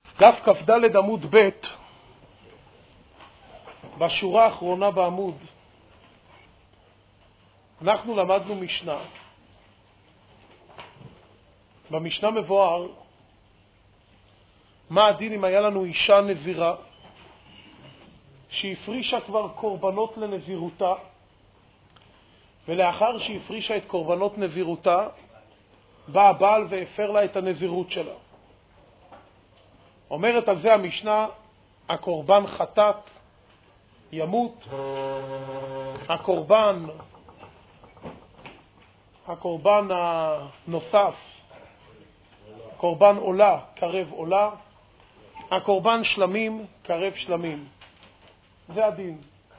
דף כ"ד עמוד ב' בשורה האחרונה בעמוד אנחנו למדנו משנה. במשנה מבואר מה הדין אם היה לנו אישה נזירה שהפרישה כבר קורבנות לנזירותה, ולאחר שהפרישה את קורבנות נזירותה בא הבעל והפר לה את הנזירות שלה. אומרת על זה המשנה, הקורבן חטאת ימות, הקורבן הנוסף, קורבן עולה קרב עולה, הקורבן שלמים קרב שלמים. זה הדין.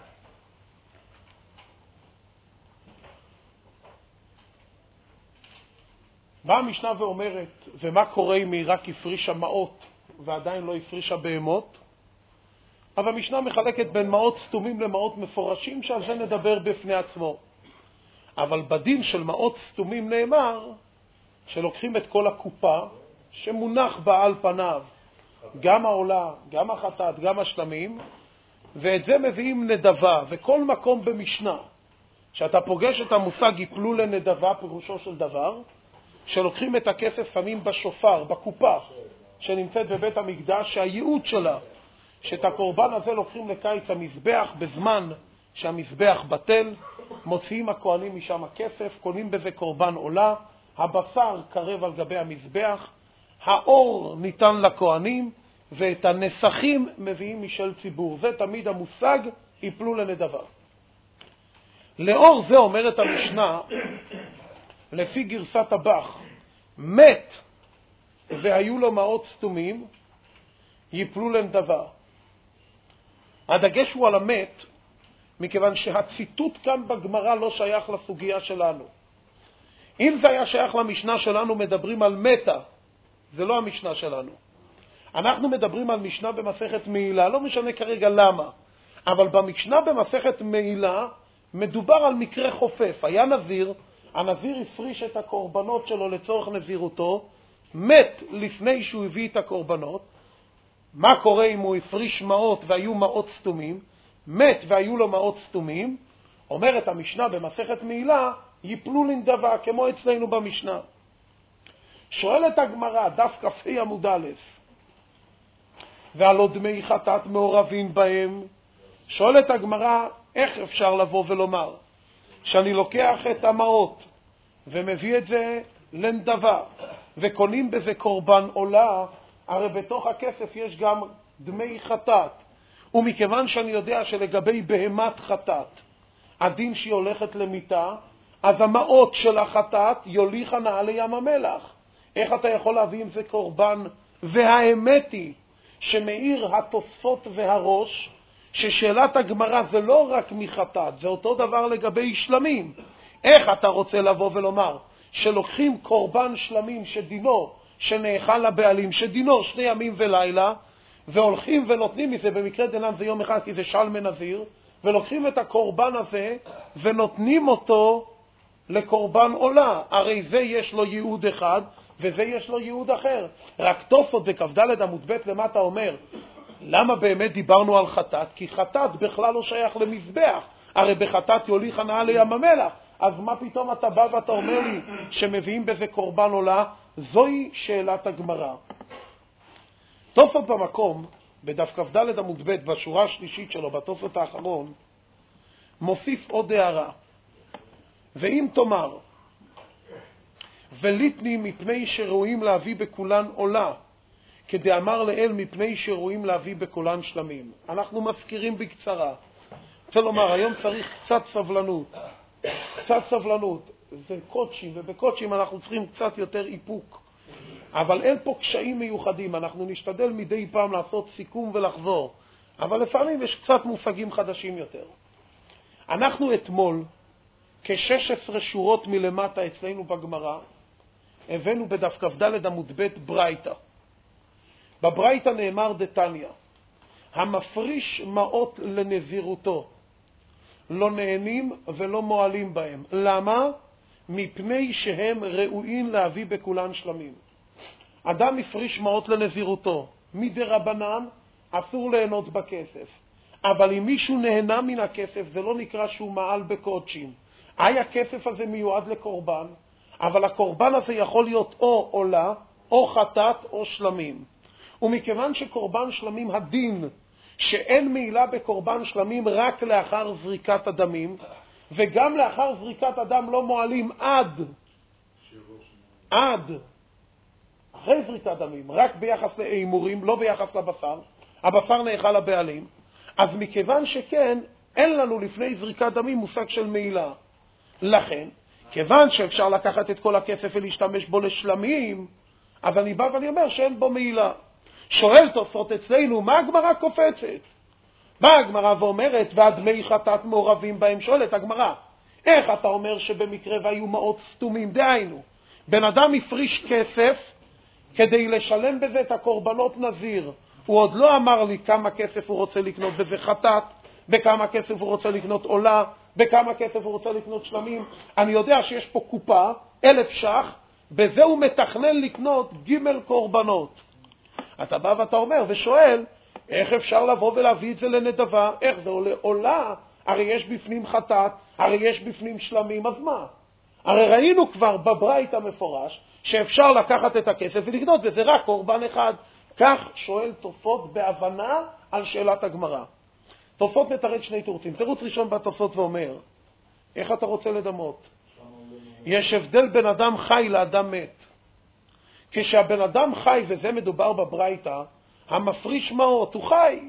באה המשנה ואומרת, ומה קורה אם היא רק הפרישה מעות ועדיין לא הפרישה בהמות? אבל המשנה מחלקת בין מעות סתומים למעות מפורשים, שעל זה נדבר בפני עצמו. אבל בדין של מעות סתומים נאמר שלוקחים את כל הקופה שמונח בה על פניו, גם העולה, גם החטאת, גם השלמים, ואת זה מביאים נדבה. וכל מקום במשנה שאתה פוגש את המושג יפלו לנדבה, פירושו של דבר שלוקחים את הכסף, שמים בשופר, בקופה שנמצאת בבית המקדש, שהייעוד שלה שאת הקורבן הזה לוקחים לקיץ המזבח, בזמן שהמזבח בטל מוציאים הכהנים משם הכסף, קונים בזה קורבן עולה, הבשר קרב על גבי המזבח, האור ניתן לכהנים, ואת הנסחים מביאים משל ציבור. זה תמיד המושג יפלו לנדבה. לאור זה אומרת המשנה, לפי גרסת הבח, מת והיו לו מעות סתומים יפלו לנדבה. הדגש הוא על המת, מכיוון שהציטוט כאן בגמרא לא שייך לסוגיה שלנו. אם זה היה שייך למשנה שלנו, מדברים על מתה, זה לא המשנה שלנו. אנחנו מדברים על משנה במסכת מעילה, לא משנה כרגע למה, אבל במשנה במסכת מעילה מדובר על מקרה חופף. היה נזיר, הנזיר הפריש את הקורבנות שלו לצורך נזירותו, מת לפני שהוא הביא את הקורבנות. מה קורה אם הוא הפריש מעות והיו מעות סתומים? מת והיו לו מעות סתומים, אומרת המשנה במסכת מעילה, יפלו לנדבה, כמו אצלנו במשנה. שואלת הגמרא, דף כ"ה עמוד א', ועל עוד דמי חטאת מעורבים בהם. שואלת הגמרא, איך אפשר לבוא ולומר שאני לוקח את המעות ומביא את זה לנדבה וקונים בזה קורבן עולה? הרי בתוך הכסף יש גם דמי חטאת, ומכיוון שאני יודע שלגבי בהמת חטאת הדין שהיא הולכת למיתה, אז המעות של החטאת יוליכה נעלי ים המלח. איך אתה יכול להביא עם זה קורבן? והאמת היא שמאיר התוספות והראש ששאלת הגמרא זה לא רק מחטאת, זה אותו דבר לגבי שלמים. איך אתה רוצה לבוא ולומר שלוקחים קורבן שלמים שדינו שנאכל לבעלים, שדינו 2 ימים ולילה, והולכים ונותנים מזה, במקרה דנן זה יום אחד כי זה שלמי נזיר, ולוקחים את הקורבן הזה ונותנים אותו לקורבן עולה? הרי זה יש לו ייעוד אחד וזה יש לו ייעוד אחר. רק תוספות בכ"ד עמוד ב' למטה אומר, למה באמת דיברנו על חטאת? כי חטאת בכלל לא שייך למזבח, הרי בחטאת יוליך הנאה לים המלח. אז מה פתאום אתה בא ואתה אומר לי שמביאים בזה קורבן עולה? זוהי שאלת הגמרא. תוספות במקום, בדף כ"ד עמוד ב' בשורה השלישית שלו, בתוספות האחרון, מוסיף עוד הערה. ואם תאמר, וליתני מפני שרואים להביא בכולן עולה, כדאמר לאל מפני שרואים להביא בכולן שלמים. אנחנו מזכירים בקצרה. רוצה לומר, היום צריך קצת סבלנות. קצת סבלנות. זה קודשים, ובקודשים אנחנו צריכים קצת יותר איפוק. אבל אין פה קשיים מיוחדים. אנחנו נשתדל מדי פעם לעשות סיכום ולחזור. אבל לפעמים יש קצת מושגים חדשים יותר. אנחנו אתמול, כ-16 שורות מלמטה אצלנו בגמרא, הבאנו בדף כ"ד עמוד ב' ברייתא. בברייתא נאמר דתניא, המפריש מעות לנזירותו לא נהנים ולא מועלים בהם. למה? מפני שהם ראויים להביא בכולן שלמים. אדם הפריש מעות לנזירותו, מדרבנן, אסור ליהנות בכסף. אבל אם מישהו נהנה מן הכסף, זה לא נקרא שהוא מעל בקודשים. הכסף הזה מיועד לקורבן, אבל הקורבן הזה יכול להיות או עולה, או חטאת, או שלמים. ומכיוון שקורבן שלמים הדין, שאין מעילה בקורבן שלמים רק לאחר זריקת הדמים, וגם לאחר זריקת הדם לא מועלים עד אחרי זריקת דמים, רק ביחס לאימורים, לא ביחס לבשר. הבשר נאכל לבעלים. אז מכיוון שכן, אין לנו לפני זריקת דמים מושג של מעילה. לכן, כיוון שאפשר לקחת את כל הכסף ולהשתמש בו לשלמים, אז אני בא ואני אומר שאין בו מעילה. שואל תוספות אצלנו, מה הגמרא קופצת? באה הגמרא ואומרת, והדמי חטאת מעורבים בהם. שואלת הגמרא, איך אתה אומר שבמקרה והיו מעות סתומים? דהיינו, בן אדם הפריש כסף כדי לשלם בזה את הקורבנות נזיר. הוא עוד לא אמר לי כמה כסף הוא רוצה לקנות בזה חטאת, בכמה כסף הוא רוצה לקנות עולה, בכמה כסף הוא רוצה לקנות שלמים. אני יודע שיש פה קופה, 1,000 ש"ח, בזה הוא מתכנן לקנות ג' קורבנות. אתה בא ואתה אומר ושואל, איך אפשר לבוא ולהביא את זה לנדבה? איך זה עולה? הרי יש בפנים חטאת, הרי יש בפנים שלמים, אז מה? הרי ראינו כבר בברית המפורש שאפשר לקחת את הכסף ולקנות בזה רק קורבן אחד. כך שואל תוספות בהבנה על שאלת הגמרא. תוספות מתרד שני תירוצים. תירוץ ראשון בתוספות ואומר, איך אתה רוצה לדמות? יש הבדל בין אדם חי לאדם מת. כשהבן אדם חי, וזה מדובר בברייתא, המפריש מעות, הוא חי.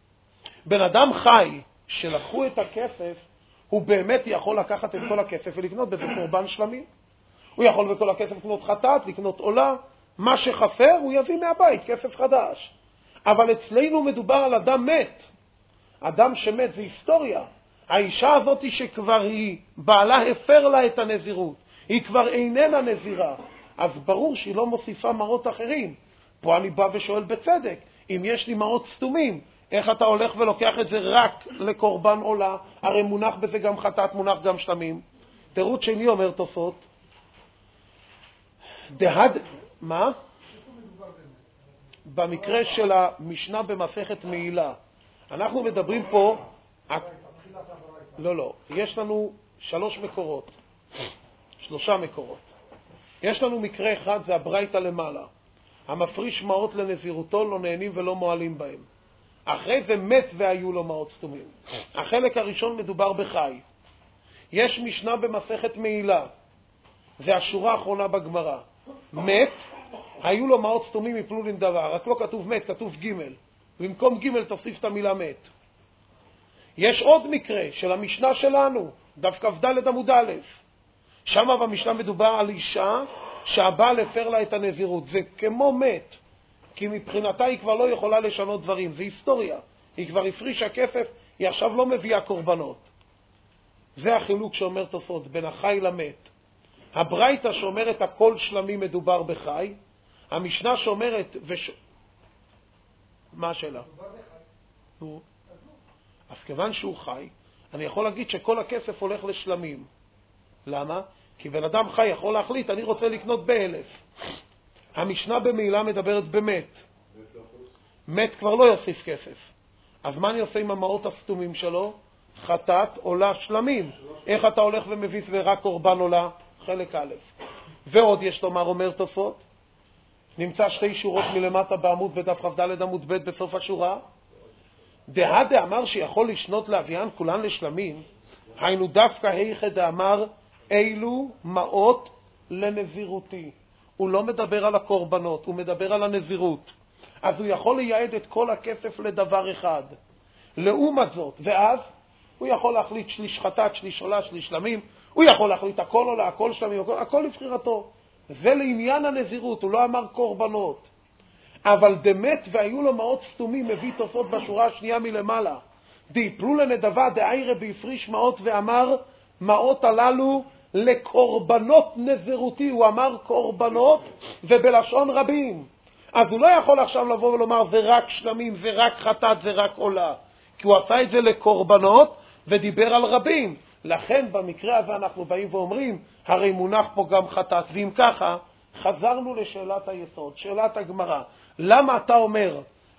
בן אדם חי, שלקחו את הכסף, הוא באמת יכול לקחת את כל הכסף ולקנות בזה קורבן שלמים. הוא יכול בכל הכסף לקנות חטאת, לקנות עולה, מה שחסר הוא יביא מהבית, כסף חדש. אבל אצלנו מדובר על אדם מת. אדם שמת זה היסטוריה. האישה הזאת שכבר היא, בעלה הפר לה את הנזירות, היא כבר איננה נזירה, אז ברור שהיא לא מוסיפה מעות אחרים. פה אני בא ושואל בצדק, אם יש לי מעות סתומים, איך אתה הולך ולוקח את זה רק לקורבן עולה? הרי מונח בזה גם חטאת, מונח גם שלמים. תירוץ שני אומר תוספות, מה? במקרה של המשנה במסכת מעילה, אנחנו מדברים פה, לא, יש לנו 3 מקורות. יש לנו מקרה אחד, זה הברייתא למעלה. המפריש מעות לנזירותו לא נהנים ולא מועלים בהם. אחרי זה מת והיו לו מעות סתומים. החלק הראשון מדובר בחי. יש משנה במסכת מעילה, זה השורה האחרונה בגמרא. מת, היו לו מעות סתומים יפלו לנדבה, רק לא כתוב מת, כתוב ג', במקום ג' תוסיף את המילה מת. יש עוד מקרה של המשנה שלנו, דף כ"ד עמוד א', שם במשנה מדובר על אישה שהבעל הפר לה את הנזירות. זה כמו מת, כי מבחינתה היא כבר לא יכולה לשנות דברים, זה היסטוריה. היא כבר הפרישה כסף, היא עכשיו לא מביאה קורבנות. זה החילוק שאומר תוספות בין החי למת. הברייתא שאומרת הכל שלמי מדובר בחי, המשנה שאומרת מה השאלה? אז כיוון שהוא חי, אני יכול להגיד שכל הכסף הולך לשלמים. למה? כי בן אדם חי יכול להחליט, אני רוצה לקנות ב1,000. המשנה במעילה מדברת במת. מת כבר לא יוסיף כסף. אז מה אני עושה עם המעות הסתומים שלו? חטאת, עולה, שלמים. איך אתה הולך ומביס ורק קורבן עולה? חלק א'. ועוד יש לומר, אומר תוספות, נמצא 2 שורות מלמטה בעמוד בדף כ"ד עמוד ב' בסוף השורה. דהדה אמר שיכול לשנות להביאן כולן לשלמים, היינו דווקא היכא דאמר אילו מעות לנזירותי. הוא לא מדבר על הקורבנות, הוא מדבר על הנזירות. אז הוא יכול לייעד את כל הכסף לדבר אחד. לעומת זאת, ואז הוא יכול להחליט שליש חטאת, שליש עולה, שליש שלמים, הוא יכול להחליט הכל עולה, הכל שלמים, הכל לבחירתו. זה לעניין הנזירות, הוא לא אמר קורבנות. אבל דמת והיו לו מעות סתומים, מביא תוספות בשורה השנייה מלמעלה. דיפלו לנדבה דאיירה בהפריש מעות ואמר, מעות הללו לקורבנות נזירותי. הוא אמר קורבנות ובלשון רבים. אז הוא לא יכול עכשיו לבוא ולומר זה רק שלמים, זה רק חטאת, זה רק עולה. כי הוא עשה את זה לקורבנות ודיבר על רבים. לכן במקרה הזה אנחנו באים ואומרים, הרי מונח פה גם חטאת. ואם ככה, חזרנו לשאלת היסוד, שאלת הגמרא. למה אתה אומר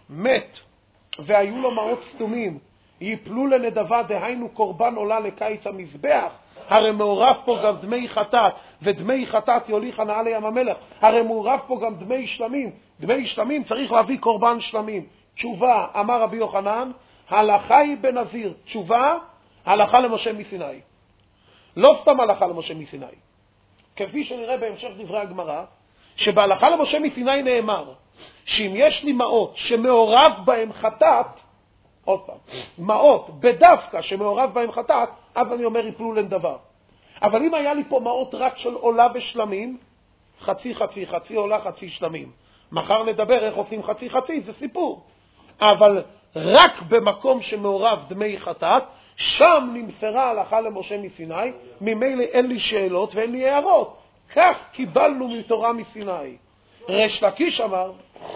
מת והיו לו מעות סתומים, ייפלו לנדבה, דהיינו קורבן עולה לקיץ המזבח, הרי מעורב פה גם דמי חטאת, ודמי חטאת יוליך הנאה לים המלך, הרי מעורב פה גם דמי שלמים, דמי שלמים צריך להביא קורבן שלמים. תשובה, אמר רבי יוחנן, הלכה היא בנזיר, תשובה, הלכה למשה מסיני. לא סתם הלכה למשה מסיני. כפי שנראה בהמשך דברי הגמרא, שבהלכה למשה מסיני נאמר, שאם יש לי מעות שמעורב בהם חטאת, עוד פעם, מעות בדווקא שמעורב בהם חטאת, אז אני אומר יפלו לנדבה. אבל אם היה לי פה מעות רק של עולה ושלמים, חצי חצי, חצי עולה, חצי שלמים. מחר נדבר איך עושים חצי חצי, זה סיפור. אבל רק במקום שמעורב דמי חטאת, שם נמסרה הלכה למשה מסיני, ממילא אין לי שאלות ואין לי הערות. כך קיבלנו מתורה מסיני. ריש לקיש אמר,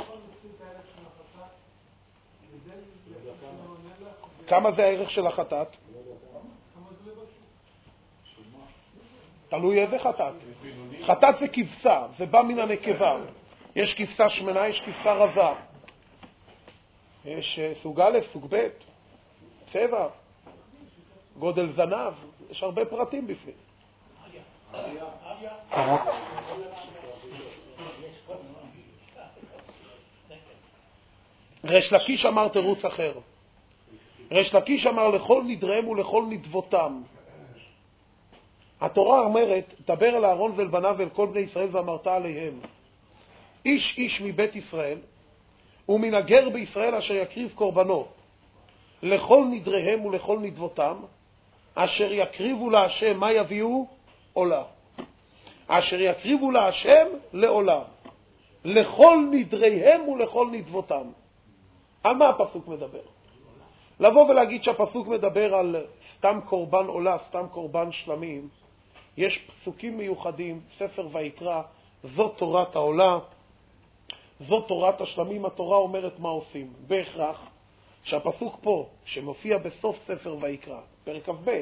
כמה זה הערך של החטאת? תלוי איזה חטאת. חטאת זה כבשה, זה בא מן הנקבה. יש כבשה שמנה, יש כבשה רזה. יש סוג א', סוג ב', צבע, גודל זנב, יש הרבה פרטים בפנים. ריש לקיש אמר תירוץ אחר. ריש לקיש אמר לכל נדריהם ולכל נדבותם. התורה אומרת, דבר אל אהרון ואל בניו ואל כל בני ישראל ואמרת עליהם, איש איש מבית ישראל ומן הגר בישראל אשר יקריב קורבנו לכל נדריהם ולכל נדבותם, אשר יקריבו להשם, מה יביאו? עולה. אשר יקריבו להשם לעולה, לכל נדריהם ולכל נדבותם. על מה הפסוק מדבר? לבוא ולהגיד שהפסוק מדבר על סתם קורבן עולה, סתם קורבן שלמים, יש פסוקים מיוחדים, ספר ויקרא, זאת תורת העולה, זאת תורת השלמים. התורה אומרת מה עושים. בהכרח שהפסוק פה, שמופיע בסוף ספר ויקרא, פרק כ"ב,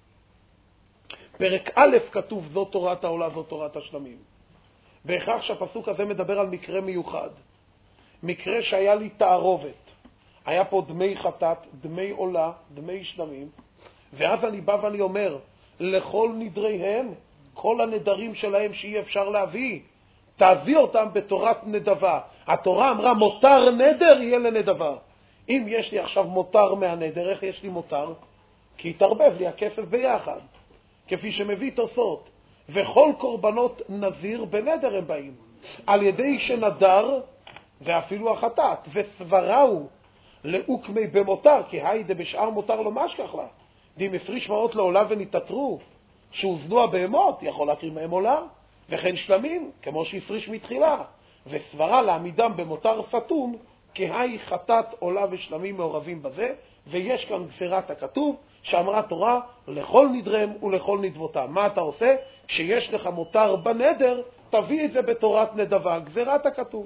פרק א' כתוב זאת תורת העולה, זאת תורת השלמים. בהכרח שהפסוק הזה מדבר על מקרה מיוחד. מקרה שהיה לי תערובת. היה פה דמי חטאת, דמי עולה, דמי שלמים, ואז אני בא ואני אומר, לכל נדריהם, כל הנדרים שלהם שאי אפשר להביא, תביא אותם בתורת נדבה. התורה אמרה, מותר נדר יהיה לנדבה. אם יש לי עכשיו מותר מהנדר, איך יש לי מותר? כי יתערבב לי הכסף ביחד. כפי שמביא תוספות. וכל קורבנות נזיר בנדר הם באים. על ידי שנדר, ואפילו החטאת, וסבראו לאוקמי במותר, כי היידה בשאר מותר לא משכח לה. דים הפריש מעות לעולה ונתתרו, שהוזנו הבהמות, יכול להקריב מהם עולה, וכן שלמים, כמו שהפריש מתחילה, וסברה לעמידם במותר סתום, כי היי חטאת עולה ושלמים מעורבים בזה, ויש כאן גזירת הכתוב, שאמרה תורה, לכל נדרם ולכל נדבותם. מה אתה עושה? שיש לך מותר בנדר, תביא את זה בתורת נדבה, גזירת הכתוב.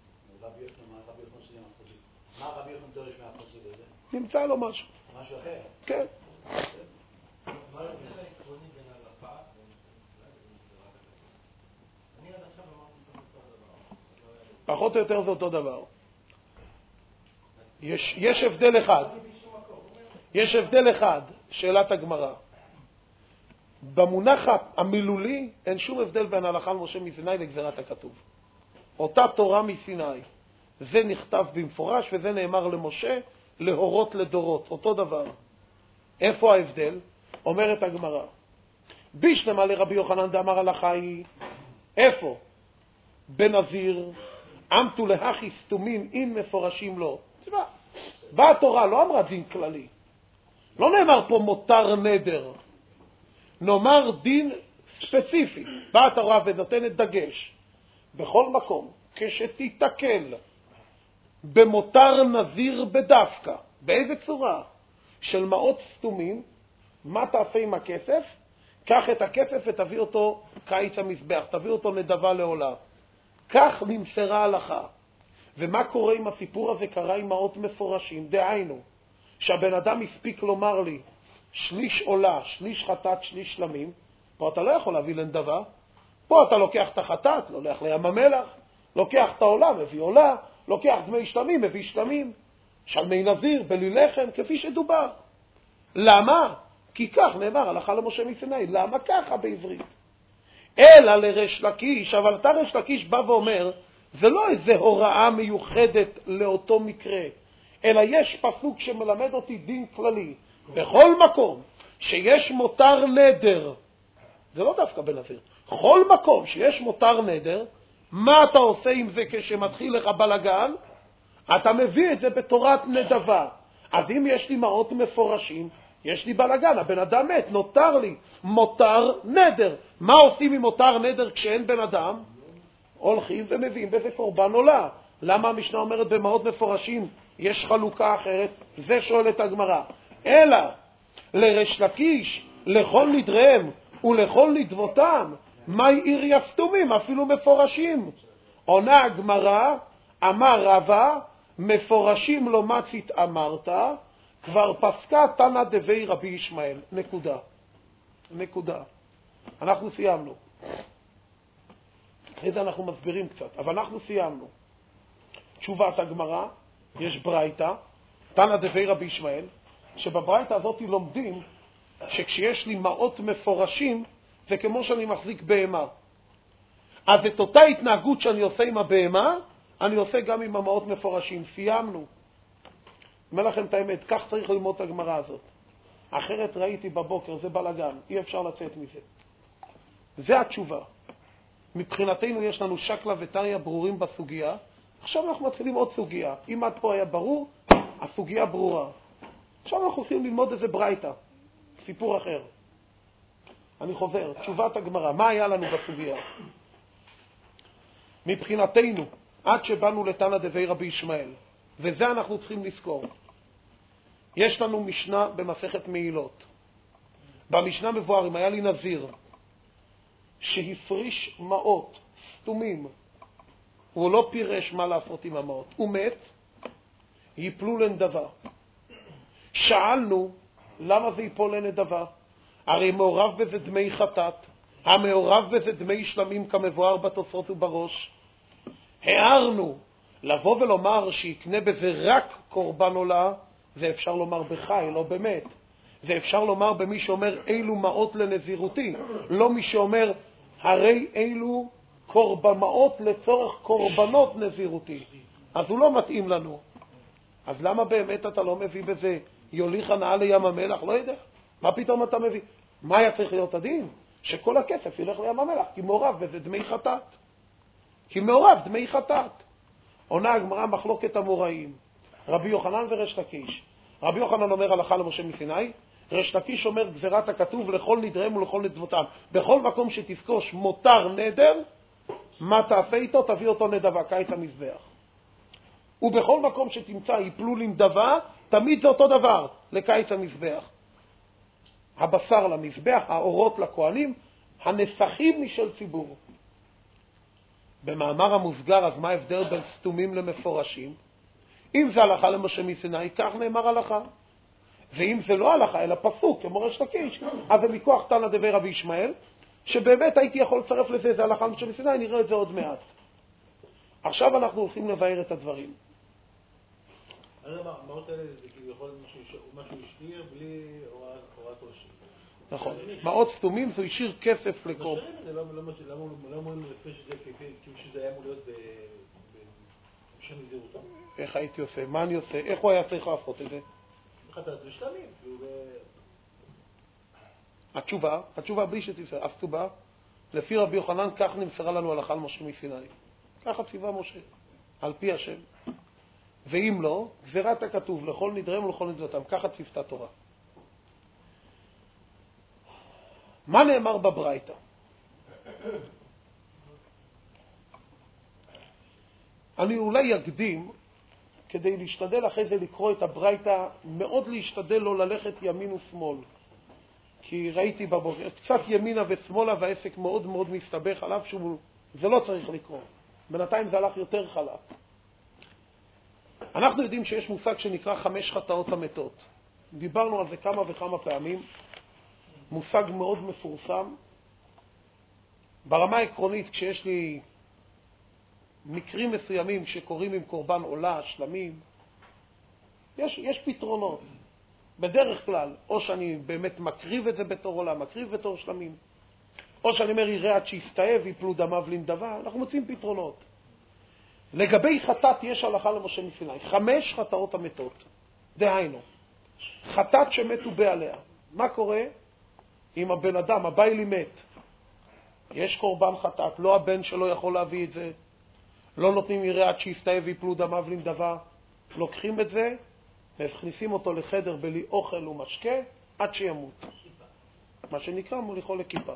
מה רבי יוחנן דורש מהפסוק הזה? נמצא לו משהו. משהו אחר? כן. מה ההבדל העקרוני בין הלכה אני עד עכשיו אמרתי את אותו דבר. פחות או יותר זה אותו דבר. יש הבדל אחד. יש הבדל אחד, שאלת הגמרא. במונח המילולי אין שום הבדל בין הלכה למשה מסיני לגזירת הכתוב. אותה תורה מסיני. זה נכתב במפורש וזה נאמר למשה להורות לדורות. אותו דבר. איפה ההבדל? אומרת הגמרא. בישלמה לרבי יוחנן דאמר הלכה היא. איפה? בנזיר, עמתו להכי סתומים אם מפורשים לו. באה התורה, לא אמרה דין כללי. לא נאמר פה מותר נדר. נאמר דין ספציפי. באה התורה ונותנת דגש. בכל מקום, כשתתקל במותר נזיר בדווקא, באיזה צורה? של מעות סתומים, מה תעשה עם הכסף? קח את הכסף ותביא אותו קיץ המזבח, תביא אותו נדבה לעולה. כך נמסרה הלכה. ומה קורה עם הסיפור הזה? קרה עם מעות מפורשים. דהיינו, שהבן אדם הספיק לומר לי, שליש עולה, שליש חטאת, שליש שלמים, פה אתה לא יכול להביא לנדבה. פה אתה לוקח את החטאת, הולך לים המלח, לוקח את העולה, מביא עולה, לוקח דמי שלמים, מביא שלמים, שלמי נזיר, בלי לחם, כפי שדובר. למה? כי כך נאמר הלכה למשה מסיני. למה ככה בעברית? אלא לריש לקיש, אבל אתה ריש לקיש בא ואומר, זה לא איזו הוראה מיוחדת לאותו מקרה, אלא יש פסוק שמלמד אותי דין כללי. בכל מקום שיש מותר נדר, זה לא דווקא בנזיר, בכל מקום שיש מותר נדר, מה אתה עושה עם זה כשמתחיל לך בלגן? אתה מביא את זה בתורת נדבה. אז אם יש לי מעות מפורשים, יש לי בלגן, הבן אדם מת, נותר לי מותר נדר. מה עושים עם מותר נדר כשאין בן אדם? הולכים ומביאים בזה קורבן עולה. למה המשנה אומרת במעות מפורשים יש חלוקה אחרת? זה שואל את הגמרא. אלא לריש לקיש, לכל נדריהם ולכל נדבותם, מהי עיר יסתומים, אפילו מפורשים. עונה הגמרא, אמר רבא, מפורשים לא מצית אמרת, כבר פסקה תנא דבי רבי ישמעאל. נקודה. אנחנו סיימנו. אחרי זה אנחנו מסבירים קצת, אבל אנחנו סיימנו. תשובת הגמרא, יש ברייתא, תנא דבי רבי ישמעאל, שבברייתא הזאת לומדים שכשיש לי מעות מפורשים, זה כמו שאני מחזיק בהמה. אז את אותה התנהגות שאני עושה עם הבהמה, אני עושה גם עם המעות מפורשים. סיימנו. אומר לכם את האמת, כך צריך ללמוד את הגמרא הזאת. אחרת ראיתי בבוקר, זה בלגן, אי אפשר לצאת מזה. זה התשובה. מבחינתנו יש לנו שקלה וטריה ברורים בסוגיה. עכשיו אנחנו מתחילים עוד סוגיה. אם עד פה היה ברור, הסוגיה ברורה. עכשיו אנחנו הולכים ללמוד איזה ברייתא. סיפור אחר. אני חוזר, תשובת הגמרא. מה היה לנו בסוגיה? מבחינתנו, עד שבאנו לתנא דבי רבי ישמעאל, וזה אנחנו צריכים לזכור. יש לנו משנה במסכת מעילות. במשנה מבואר, אם היה לי נזיר שהפריש מעות סתומים, הוא לא פירש מה לעשות עם המעות, הוא מת, ייפלו לנדבה. שאלנו, למה זה ייפול לנדבה? הרי מעורב בזה דמי חטאת, המעורב בזה דמי שלמים כמבואר בתוספות ובראש. הערנו, לבוא ולומר שיקנה בזה רק קורבן עולה, זה אפשר לומר בחי, לא באמת. זה אפשר לומר במי שאומר אילו מעות לנזירותי, לא מי שאומר הרי אילו קורבנות לצורך קורבנות נזירותי. אז הוא לא מתאים לנו. אז למה באמת אתה לא מביא בזה יוליך הנאה לים המלח? לא יודע. מה פתאום אתה מביא? מה היה צריך להיות הדין? שכל הכסף ילך לים המלח, כי מעורב בזה דמי חטאת. כי מעורב דמי חטאת. עונה הגמרא מחלוקת המוראים, רבי יוחנן וריש לקיש. רבי יוחנן אומר הלכה למשה מסיני, ריש לקיש אומר גזירת הכתוב לכל נדריהם ולכל נדבותם. בכל מקום שתפגוש מותר נדר, מה תעשה איתו? תביא אותו נדבה, קיץ המזבח. ובכל מקום שתמצא יפלו לנדבה, תמיד זה אותו דבר, לקיץ המזבח. הבשר למזבח, האורות לכהנים, הנסחים משל ציבור. במאמר המוסגר, אז מה ההבדל בין סתומים למפורשים? אם זה הלכה למשה מסיני, כך נאמר הלכה. ואם זה לא הלכה, אלא פסוק, כמו ריש לקיש, אז זה מכוח תנא דבי רבי ישמעאל, שבאמת הייתי יכול לצרף לזה, זה הלכה למשה מסיני, נראה את זה עוד מעט. עכשיו אנחנו הולכים לבאר את הדברים. המעות האלה זה כאילו יכול להיות משהו השאיר בלי הוראת ראשי. נכון. מעות סתומים זה השאיר כסף לקרוב. למה אומרים לפני שזה כאילו שזה היה אמור להיות בשם נזירותו? איך הייתי עושה? מה אני עושה? איך הוא היה צריך לעשות את זה? חטאת ושלמים. התשובה בלי שתיסר. הכתובה, לפי רבי יוחנן, כך נמסרה לנו הלכה למשה מסיני. ככה ציווה משה, על פי השם. ואם לא, גזירת הכתוב לכל נדריהם ולכל נדבותם. ככה ציוותה תורה. מה נאמר בברייתא? אני אולי אקדים, כדי להשתדל אחרי זה לקרוא את הברייתא, מאוד להשתדל לא ללכת ימין ושמאל. כי ראיתי בבוקר, קצת ימינה ושמאלה והעסק מאוד מאוד מסתבך עליו, זה לא צריך לקרוא. בינתיים זה הלך יותר חלק. אנחנו יודעים שיש מושג שנקרא 5 חטאות המתות. דיברנו על זה כמה וכמה פעמים. מושג מאוד מפורסם. ברמה העקרונית, כשיש לי מקרים מסוימים שקורים עם קורבן עולה, שלמים, יש פתרונות. בדרך כלל, או שאני באמת מקריב את זה בתור עולה, מקריב בתור שלמים, או שאני אומר יראה עד שיסתאב, יפלו דמיו לנדבה, אנחנו מוצאים פתרונות. לגבי חטאת יש הלכה למשה מסיני, 5 חטאות המתות. דהיינו, חטאת שמתו בעליה. מה קורה אם הבן אדם, הבעלי מת? יש קורבן חטאת, לא הבן שלו יכול להביא את זה, לא נותנים יראה עד שיסתאב ויפלו דמיו לנדבה, לוקחים את זה, והכניסים אותו לחדר בלי אוכל ומשקה, עד שימות. מה שנקרא מוליכו לכיפה.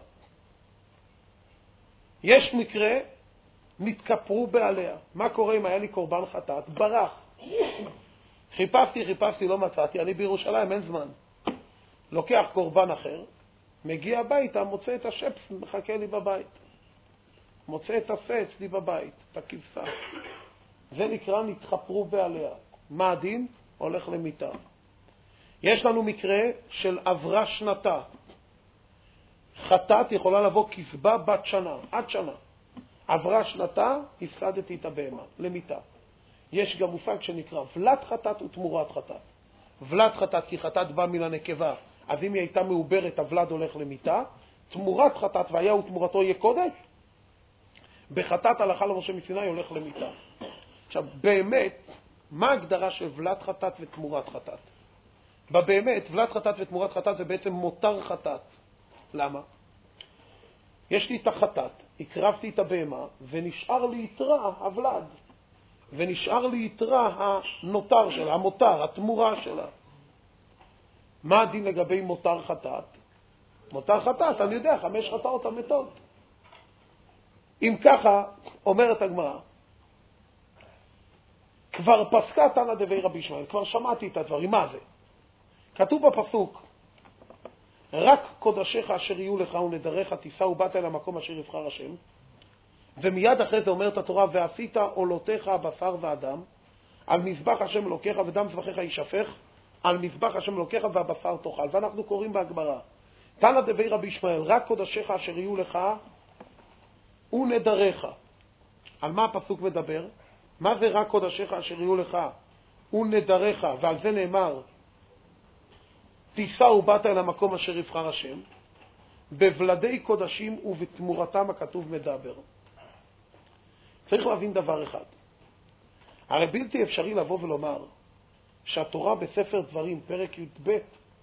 יש מקרה, נתכפרו בעליה. מה קורה אם היה לי קורבן חטאת? ברח. חיפשתי, לא מצאתי, אני בירושלים, אין זמן. לוקח קורבן אחר, מגיע הביתה, מוצא את השפס, מחכה לי בבית. מוצא את הפה אצלי בבית, את הכבשה. זה נקרא נתכפרו בעליה. מה הדין? הולך למיטה. יש לנו מקרה של עברה שנתה. חטאת יכולה לבוא כזבה בת שנה, עד שנה. עברה שנתה, הפסדתי את הבהמה, למיטה. יש גם מושג שנקרא ולת חטאת ותמורת חטאת. ולת חטאת כי חטאת בא מן הנקבה, אז אם היא הייתה מעוברת, הוולד הולך למיטה. תמורת חטאת, והיה ותמורתו יהיה קודש, בחטאת הלכה למשה מסיני הולך למיטה. עכשיו, באמת, מה ההגדרה של ולת חטאת ותמורת חטאת? באמת, ולת חטאת ותמורת חטאת זה בעצם מותר חטאת. למה? יש לי את החטאת, הקרבתי את הבהמה, ונשאר לי יתרה הוולד, ונשאר לי יתרה הנותר שלה, המותר, התמורה שלה. מה הדין לגבי מותר חטאת? מותר חטאת, אני יודע, 5 חטאות המתות. אם ככה, אומרת הגמרא, כבר פסקה תנא דבי רבי ישמעאל, כבר שמעתי את הדברים, מה זה? כתוב בפסוק, רק קודשיך אשר יהיו לך ונדריך תישא ובאת אל המקום אשר יבחר השם, ומיד אחרי זה אומרת התורה, ועשית עולותיך בשר ואדם, על מזבח השם אלוקיך ודם זבחיך יישפך, על מזבח השם אלוקיך והבשר תאכל. ואנחנו קוראים בהגמרא, תנא דבי רבי ישמעאל, רק קודשיך אשר יהיו לך ונדריך. על מה הפסוק מדבר? מה זה רק קודשיך אשר יהיו לך ונדריך? ועל זה נאמר, תישא ובאת אל המקום אשר יבחר השם. בבלדי קודשים ובתמורתם הכתוב מדבר. צריך להבין דבר אחד. הרי בלתי אפשרי לבוא ולומר שהתורה בספר דברים, פרק י"ב,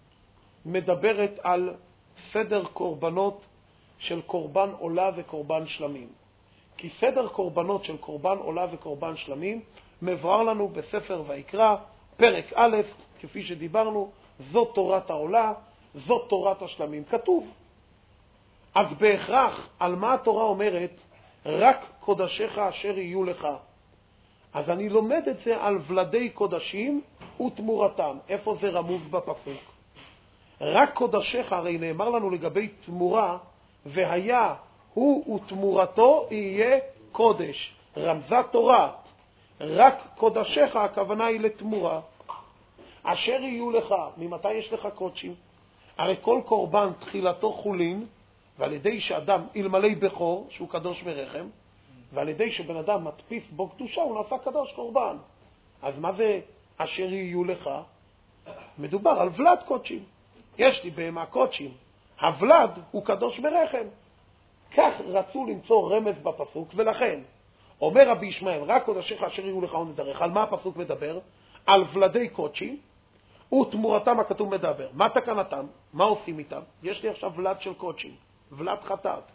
מדברת על סדר קורבנות של קורבן עולה וקורבן שלמים. כי סדר קורבנות של קורבן עולה וקורבן שלמים מבואר לנו בספר ויקרא, פרק א', כפי שדיברנו, זאת תורת העולה, זאת תורת השלמים. כתוב. אז בהכרח, על מה התורה אומרת? רק קודשיך אשר יהיו לך. אז אני לומד את זה על ולדי קודשים ותמורתם. איפה זה רמוז בפסוק? רק קודשיך, הרי נאמר לנו לגבי תמורה, והיה הוא ותמורתו יהיה קודש. רמזה תורה. רק קודשיך, הכוונה היא לתמורה. אשר יהיו לך, ממתי יש לך קודשים? הרי כל קורבן תחילתו חולין, ועל ידי שאדם אלמלא בכור, שהוא קדוש ברחם, ועל ידי שבן אדם מדפיס בו קדושה, הוא נעשה קדוש קורבן. אז מה זה אשר יהיו לך? מדובר על ולד קודשים. יש לי בהמה קודשים. הוולד הוא קדוש ברחם. כך רצו למצוא רמז בפסוק, ולכן אומר רבי ישמעאל, רק קודשיך אשר יהיו לך ונדריך. על מה הפסוק מדבר? על ולדי קודשים, ותמורתם הכתוב מדבר. מה תקנתם? מה עושים איתם? יש לי עכשיו ולד של קודשים, ולד חטאת,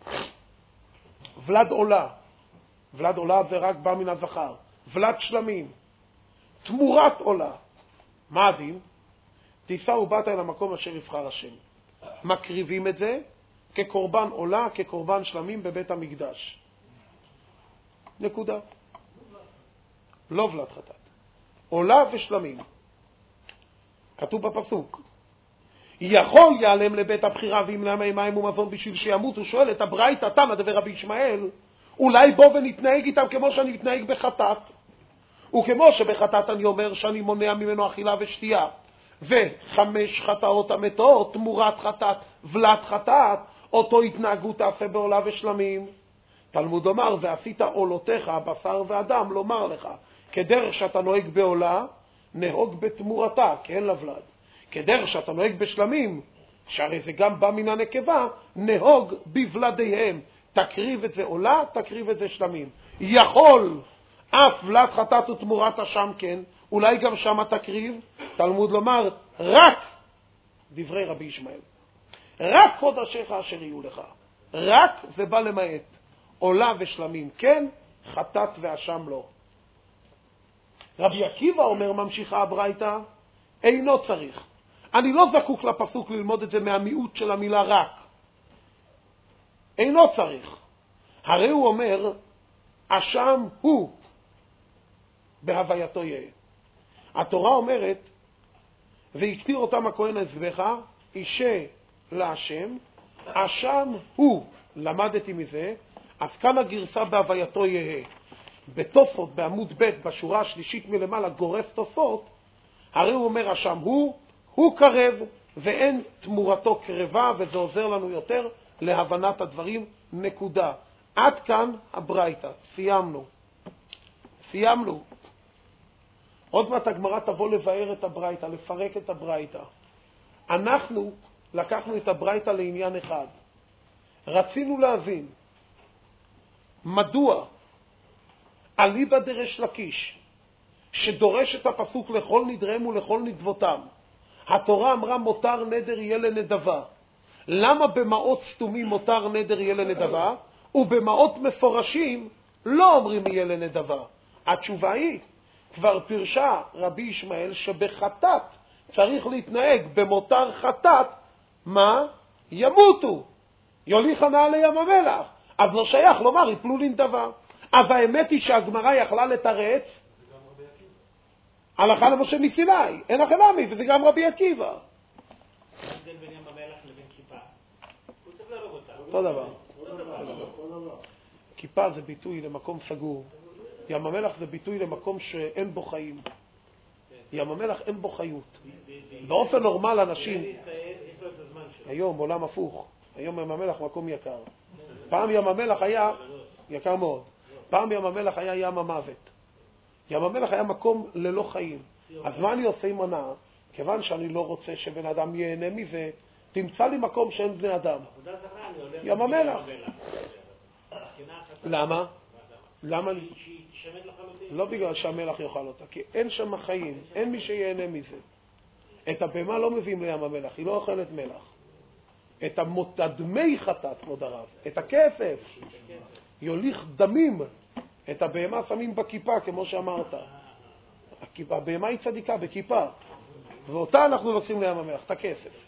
ולד עולה. ולד עולה זה רק בא מן הזכר. ולד שלמים, תמורת עולה. מה הדין? תישא ובאת אל המקום אשר יבחר השם. מקריבים את זה כקורבן עולה, כקורבן שלמים בבית המקדש. נקודה. לא ולד חטאת. עולה ושלמים. כתוב בפסוק, יכול יעלם לבית הבחירה וימנע מהם מים ומזון בשביל שימות. הוא שואל את הברייתא תנא דבי רבי ישמעאל, אולי בוא ונתנהג איתם כמו שאני מתנהג בחטאת, וכמו שבחטאת אני אומר שאני מונע ממנו אכילה ושתייה, 5 חטאות המתות תמורת חטאת ולד חטאת, אותו התנהגות תעשה בעולה ושלמים. תלמוד לומר, ועשית עולותיך, הבשר והדם, לומר לך, כדרך שאתה נוהג בעולה, נהוג בתמורתה, כי אין לבלד. כדרך שאתה נוהג בשלמים, שהרי זה גם בא מן הנקבה, נהוג בבלדיהם. תקריב את זה עולה, תקריב את זה שלמים. יכול אף ולד חטאת ותמורת השם כן, אולי גם שמה תקריב. תלמוד לומר, רק דברי רבי ישמעאל, רק קודשיך אשר יהיו לך, רק זה בא למעט. עולה ושלמים כן, חטאת ואשם לא. רבי עקיבא אומר, ממשיכה הברייתא, אינו צריך. אני לא זקוק לפסוק ללמוד את זה מהמיעוט של המילה רק. אינו צריך. הרי הוא אומר, אשם הוא בהווייתו יהיה. התורה אומרת, והקטיר אותם הכהן הזבחה, אישה להשם, אשם הוא. למדתי מזה, אז כאן הגרסה בהווייתו יהיה. בתוספות, בעמוד ב', בשורה השלישית מלמעלה, גורף תוספות, הרי הוא אומר, אשם הוא קרב, ואין תמורתו קרבה, וזה עוזר לנו יותר להבנת הדברים, נקודה. עד כאן הברייתא, סיימנו. עוד מעט הגמרא תבוא לבאר את הברייתא, לפרק את הברייתא. אנחנו לקחנו את הברייתא לעניין אחד. רצינו להבין מדוע אליבא דריש לקיש, שדורש את הפסוק לכל נדריהם ולכל נדבותם, התורה אמרה מותר נדר יהיה לנדבה. למה במעות סתומים מותר נדר יהיה לנדבה, ובמעות מפורשים לא אומרים יהיה לנדבה? התשובה היא, כבר פרשה רבי ישמעאל שבחטאת צריך להתנהג במותר חטאת, מה? ימותו. יוליך נעל לים המלח. אז לא שייך לומר יפלו לנדבה. אז האמת היא שהגמרא יכלה לתרץ הלכה למשה מסיני, אין לכם עמי, וזה גם רבי עקיבא. מה ההבדל בין ים המלח לבין כיפה? הוא צריך להרוג אותה. אותו דבר. כיפה זה ביטוי למקום סגור. ים המלח זה ביטוי למקום שאין בו חיים. ים המלח אין בו חיות. באופן נורמל אנשים... היום עולם הפוך. היום ים המלח מקום יקר. פעם ים המלח היה יקר מאוד. פעם ים המלח היה ים המוות. ים המלח היה מקום ללא חיים. אז מה אני עושה עם הנאה? כיוון שאני לא רוצה שבן אדם ייהנה מזה, תמצא לי מקום שאין בני אדם. ים המלח. למה? למה? לא בגלל שהמלח יאכל אותה, כי אין שם חיים, אין מי שיהנה מזה. את הבהמה לא מביאים לים המלח, היא לא אוכלת מלח. את המותדמי חטאת, כבוד הרב, את הכסף, יוליך דמים, את הבהמה שמים בכיפה, כמו שאמרת. הבהמה היא צדיקה בכיפה, ואותה אנחנו לוקחים לים המלח, את הכסף.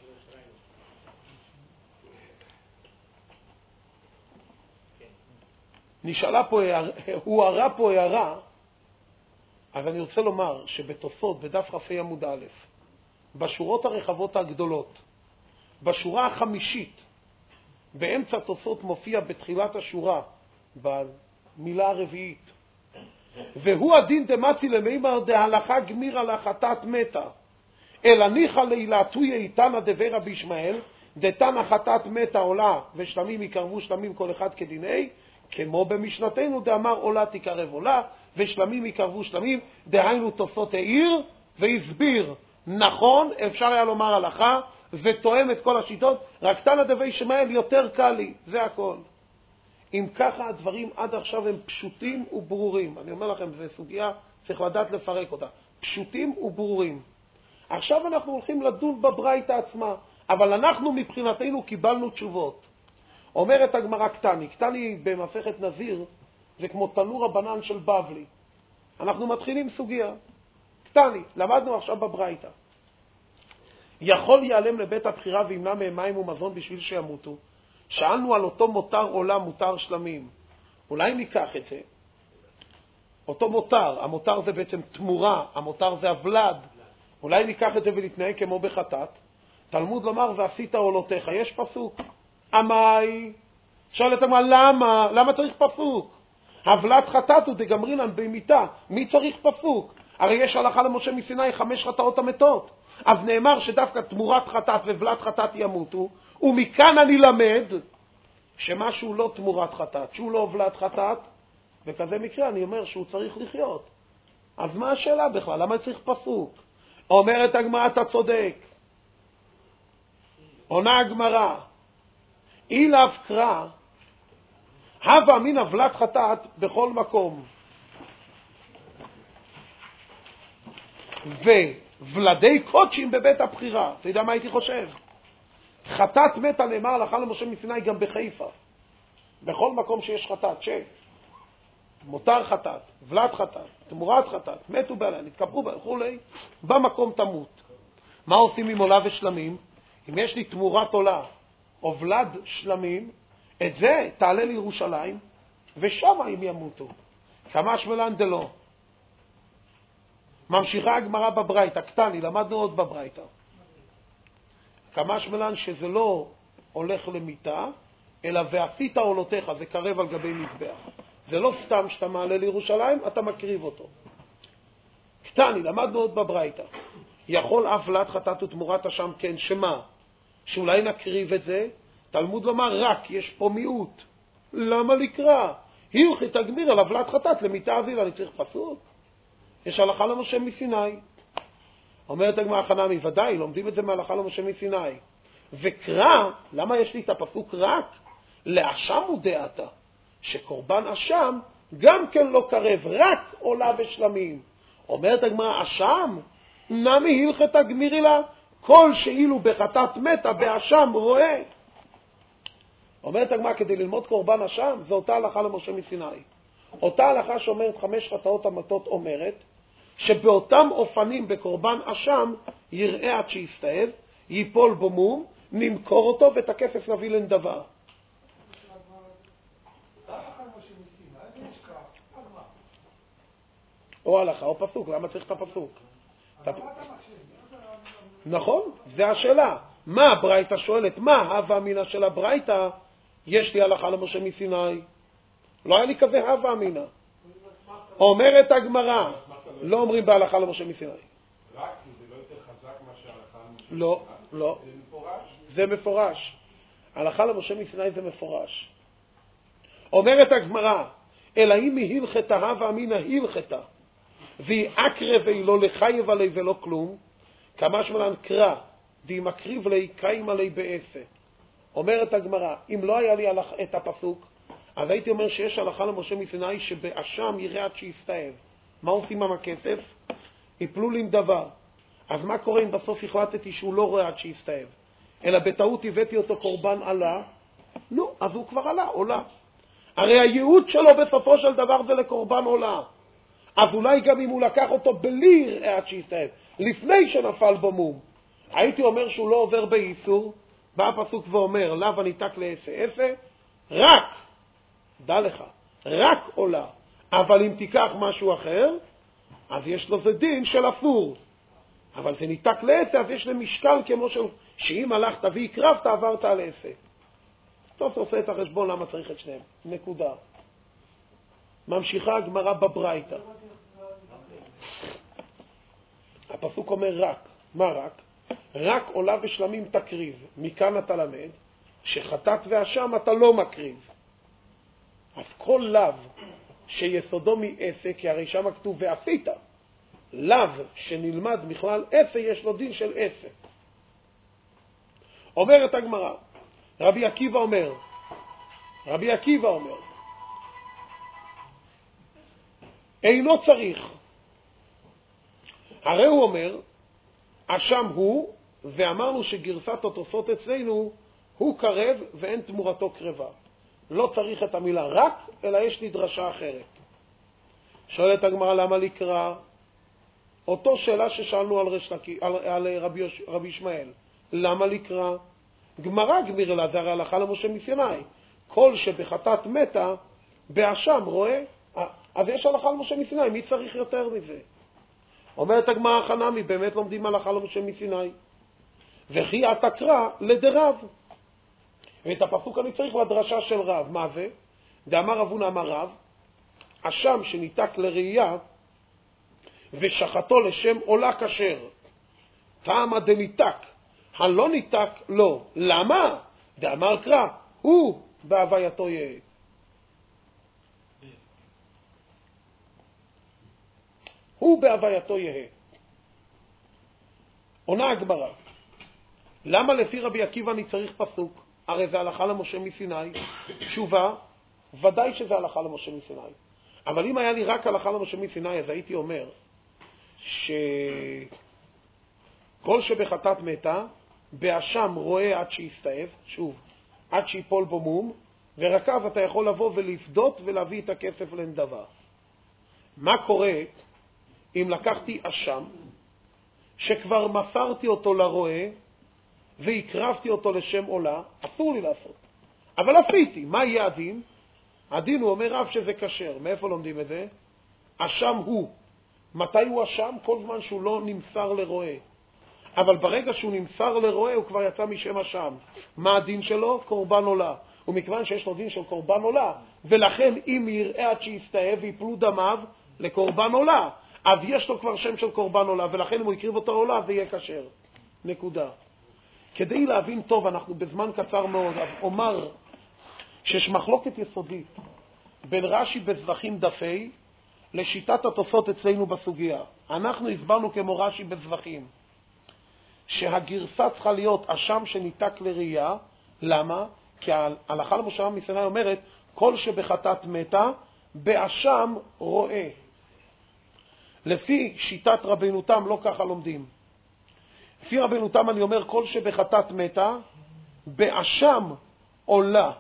נשאלה פה, הוא הראה פה הערה, אז אני רוצה לומר שבתוספות, בדף רפי עמוד א', בשורות הרחבות הגדולות, בשורה החמישית, באמצע תוספות מופיע בתחילת השורה, במילה הרביעית, והוא הדין דמצי למימר דהלכה גמירה לחטאת מתה, אלא ניחא לילתויה איתנא דבי רבי ישמעאל, דתנא חטאת מתה עולה ושלמים יקרבו שלמים כל אחד כדיני, כמו במשנתנו דאמר עולה תקרב עולה ושלמים יקרבו שלמים, דהיינו תוספות העיר והסביר. נכון, אפשר היה לומר הלכה ותואם את כל השיטות, רק תנא דבי ישמעאל יותר קל לי, זה הכל. אם ככה הדברים עד עכשיו הם פשוטים וברורים, אני אומר לכם, זו סוגיה, צריך לדעת לפרק אותה, פשוטים וברורים. עכשיו אנחנו הולכים לדון בברייתא עצמה, אבל אנחנו מבחינתנו קיבלנו תשובות. אומרת הגמרא קטני במסכת נזיר, זה כמו תנור הבנן של בבלי. אנחנו מתחילים סוגיה. קטני, למדנו עכשיו בברייתא. יכול ייעלם לבית הבחירה וימנע מהם מים ומזון בשביל שימותו. שאלנו על אותו מותר עולם, מותר שלמים. אולי ניקח את זה. אותו מותר, המותר זה בעצם תמורה, המותר זה הבלד. אולי ניקח את זה ונתנהג כמו בחטאת. תלמוד לומר ועשית עולותיך, יש פסוק. עמי, שואלת אמרה, למה צריך פסוק? הבלת חטאת הוא דגמרינן במיתה, מי צריך פסוק? הרי יש הלכה למשה מסיני 5 חטאות המתות, אז נאמר שדווקא תמורת חטאת ובלת חטאת ימותו, ומכאן אני למד שמשהו לא תמורת חטאת, שהוא לא הובלת חטאת, וכזה מקרה אני אומר שהוא צריך לחיות. אז מה השאלה בכלל? למה צריך פסוק? אומרת הגמרא, אתה צודק. עונה הגמרא, אילאו קרא, הווה מן הובלת חטאת בכל מקום. וולדי קודשים בבית הבחירה. אתה יודע מה הייתי חושב? חטאת מתה נאמר הלכה למשה מסיני גם בחיפה. בכל מקום שיש חטאת, מותר חטאת, ולד חטאת, תמורת חטאת, מתו בעליה, נתקברו וכולי, במקום תמות. מה עושים עם עולה ושלמים? אם יש לי תמורת עולה או ולד שלמים, את זה תעלה לירושלים, ושם הם ימותו. כמה שמלן דלא. ממשיכה הגמרא בברייתא, קטני, למדנו עוד בברייתא. כמה שמלן שזה לא הולך למיטה, אלא ועשית עולותיך, זה קרב על גבי מזבח. זה לא סתם שאתה מעלה לירושלים, אתה מקריב אותו. קטני, למדנו עוד בברייתא. יכול אף ולד חטאת ותמורת אשם כן, שמה? שאולי נקריב את זה, תלמוד לומר רק, יש פה מיעוט. למה לקרוא? הילכי תגמיר על ולד חטאת למיטה הזילה, אני צריך פסוק? יש הלכה למשה מסיני. אומרת הגמרא חנמי, ודאי, לומדים את זה מהלכה למשה מסיני. וקרא, למה יש לי את הפסוק רק? לאשם ודעתה, שקורבן אשם גם כן לא קרב, רק עולה ושלמים. אומרת הגמרא, אשם, נמי הילכי תגמירי לה, כל שאילו בחטאת מתה באשם רואה. אומרת הגמרא, כדי ללמוד קורבן אשם, זו אותה הלכה למשה מסיני. אותה הלכה שאומרת 5 חטאות המתות אומרת, שבאותם אופנים בקורבן אשם יראה עד שיסתאב, ייפול בו מום, נמכור אותו ואת הכסף נביא לנדבה. או הלכה או פסוק, למה צריך את הפסוק? נכון, זה השאלה. מה הברייתא שואלת? מה הווה אמינא של הברייתא? יש לי הלכה למשה מסיני. לא היה לי כזה הווה אמינא. אומרת הגמרא, לא אומרים בהלכה למשה מסיני. רק זה לא יותר חזק מה שההלכה למשה מסיני? לא, לא. זה מפורש? זה מפורש. הלכה למשה מסיני זה מפורש. אומרת הגמרא, אלא אם היא הלכתה הווה אמינא הלכתה, והיא אקרב ולא לחייב עלי ולא כלום, כמה שמלן קרא, והיא מקריב לי קיים עלי בעשה. אומרת הגמרא, אם לא היה לי את הפסוק, אז הייתי אומר שיש הלכה למשה מסיני שבאשם יראה עד שיסתאב. מה עושים עם הכסף? יפלו לי עם דבר. אז מה קורה אם בסוף החלטתי שהוא לא רואה עד שיסתאב? אלא בטעות הבאתי אותו קורבן עלה? נו, אז הוא כבר עלה, עולה. הרי הייעוד שלו בסופו של דבר זה לקורבן עולה. אז אולי גם אם הוא לקח אותו בלי יראה עד שיסתאב, לפני שנפל בו מום, הייתי אומר שהוא לא עובר באיסור. בא הפסוק ואומר, לאו הניתק לעשה, רק, דע לך, רק עולה. אבל אם תיקח משהו אחר, אז יש לו זה דין של אפור. אבל זה ניתק לעשה, אז יש למשקל כמו שאם הלכת והקרבת, עברת על עשה. טוב, עושה את החשבון למה צריך את שניהם. נקודה. ממשיכה הגמרא בברייתא. הפסוק אומר רק. מה רק? רק עולה ושלמים תקריב. מכאן אתה למד שחטאת ואשם אתה לא מקריב. אז כל לאו שיסודו מעשה, כי הרי שם כתוב ועשית, לאו שנלמד בכלל עשה יש לו דין של עשה. אומרת הגמרא, רבי עקיבא אומר, אינו צריך. הרי הוא אומר, אשם הוא, ואמרנו שגרסת התוספות אצלנו הוא קרב ואין תמורתו קרבה. לא צריך את המילה רק, אלא יש לי דרשה אחרת. שואלת הגמרא למה לקרוא? אותו שאלה ששאלנו על רבי ישמעאל. למה לקרוא? גמרא גמיר לה, זה הרי הלכה למשה מסיני. כל שבחטאת מתה, באשם רואה. אז יש הלכה למשה מסיני, מי צריך יותר מזה? אומרת הגמרא חנמי, באמת לומדים הלכה למשה מסיני. וכי אתה קרא לדרב. ואת הפסוק אני צריך לדרשה של רב. מה זה? דאמר רבונה אמר רב, אשם שניתק לראייה ושחטו לשם עולה כשר. טעמה דניתק, הלא ניתק לא. למה? דאמר קרא, הוא בהווייתו יהיה. הוא בהווייתו יהיה. עונה הגמרא, למה לפי רבי עקיבא אני צריך פסוק? הרי זה הלכה למשה מסיני. תשובה, ודאי שזה הלכה למשה מסיני. אבל אם היה לי רק הלכה למשה מסיני, אז הייתי אומר שכל שבחטאת מתה, באשם רואה עד שיסתאב, שוב, עד שיפול בו מום, ורק אז אתה יכול לבוא ולפדות ולהביא את הכסף לנדבה. מה קורה אם לקחתי אשם, שכבר מסרתי אותו לרועה, והקרבתי אותו לשם עולה? אסור לי לעשות. אבל עשיתי, מה יהיה הדין? הדין הוא אומר רב שזה כשר. מאיפה לומדים את זה? אשם הוא. מתי הוא אשם? כל זמן שהוא לא נמסר לרועה. אבל ברגע שהוא נמסר לרועה הוא כבר יצא משם אשם. מה הדין שלו? קורבן עולה. ומכיוון שיש לו דין של קורבן עולה, ולכן אם יראה עד שיסתאב ויפלו דמיו לקורבן עולה, אז יש לו כבר שם של קורבן עולה, ולכן אם הוא יקריב אותו עולה זה יהיה כשר. נקודה. כדי להבין טוב, אנחנו בזמן קצר מאוד, אומר שיש מחלוקת יסודית בין רש"י בזבחים דפי לשיטת התוספות אצלנו בסוגיה. אנחנו הסברנו כמו רש"י בזבחים שהגרסה צריכה להיות אשם שניתק לראייה. למה? כי ההלכה למשה מסיני אומרת כל שבחטאת מתה באשם רואה. לפי שיטת רבנו תם לא ככה לומדים. לפי רבנו תם אני אומר כל שבחטאת מתה באשם עולה.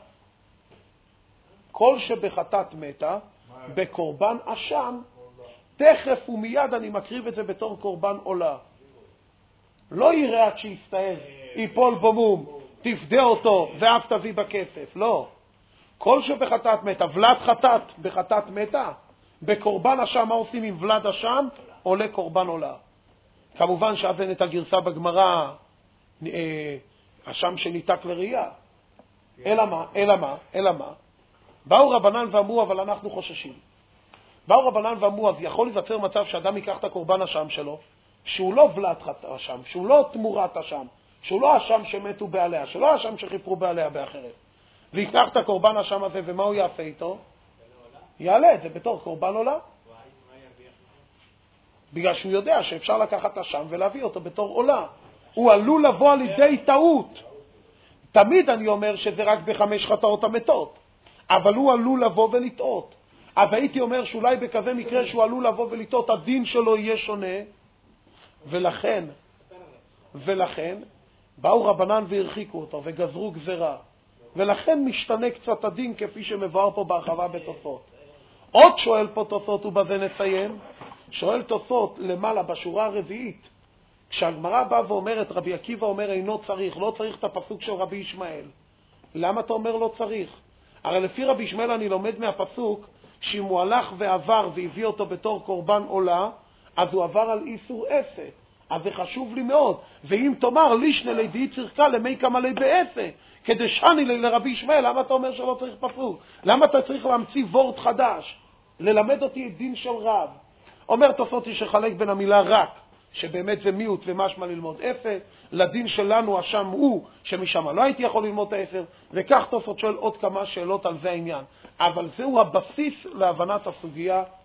כל שבחטאת מתה בקורבן אשם, תכף ומיד אני מקריב את זה בתור קורבן עולה. לא יראה עד שיסתאב, ייפול בו מום, תפדה אותו ואף תביא בכסף. לא. כל שבחטאת מתה, ולד חטאת בחטאת מתה, בקורבן אשם, מה עושים עם ולד אשם? עולה קורבן עולה. כמובן שאז אין את הגרסה בגמרא, אשם שניתק לראייה. אלא מה? באו רבנן ואמרו, אבל אנחנו חוששים. באו רבנן ואמרו, אז יכול להיווצר מצב שאדם ייקח את הקורבן אשם שלו, שהוא לא ולד אשם, שהוא לא תמורת אשם, שהוא לא אשם שמתו בעליה, שלא אשם שחיפרו בעליה באחרת. ויקח את הקורבן אשם הזה, ומה הוא יעשה איתו? יעלה את זה בתור קורבן עולה. בגלל שהוא יודע שאפשר לקחת אשם ולהביא אותו בתור עולה. הוא עלול לבוא על ידי טעות. תמיד אני אומר שזה רק בחמש חטאות המתות, אבל הוא עלול לבוא ולטעות. אז הייתי אומר שאולי בכזה מקרה שהוא עלול לבוא ולטעות, הדין שלו יהיה שונה, ולכן באו רבנן והרחיקו אותו וגזרו גזרה, ולכן משתנה קצת הדין כפי שמבואר פה בהרחבה בתוספות. עוד שואל פה תוספות ובזה נסיים. שואל תוספות למעלה בשורה הרביעית, כשהגמרא באה ואומרת, רבי עקיבא אומר אינו צריך, לא צריך את הפסוק של רבי ישמעאל. למה אתה אומר לא צריך? הרי לפי רבי ישמעאל אני לומד מהפסוק שאם הוא הלך ועבר והביא אותו בתור קורבן עולה, אז הוא עבר על איסור עשה. אז זה חשוב לי מאוד. ואם תאמר לישנה לידי צריכה למי כמה לי בעשה, כדי שני לי לרבי ישמעאל, למה אתה אומר שלא צריך פסוק? למה אתה צריך להמציא וורט חדש? ללמד אותי את דין של רב. אומר תוספות שחלק בין המילה רק, שבאמת זה מיעוט ומשמע ללמוד 10, לדין שלנו אשם הוא שמשם לא הייתי יכול ללמוד 10, וכך תוספות שואל עוד כמה שאלות על זה העניין. אבל זהו הבסיס להבנת הסוגיה